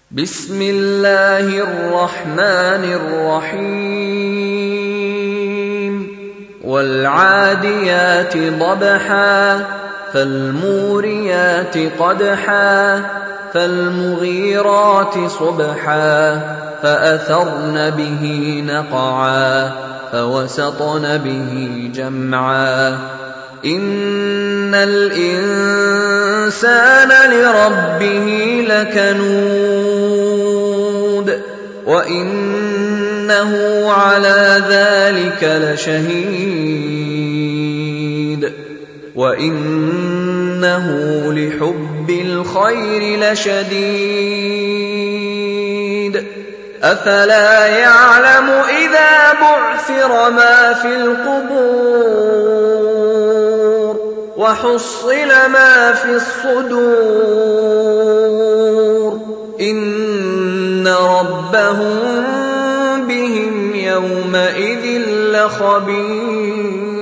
بسم الله الرحمن الرحيم والعاديات ضبحا فالموريات قدحا فالمغيرات صبحا فأثرن به نقعا فوسطن به جمعا إن الإنسان لربه لكنود وإنه على ذلك لشهيد وإنه لحب الخير لشديد أفلا يعلم إذا بعثر ما في القبور وحصل ما في الصدور إن ربهم بهم يومئذ لخبير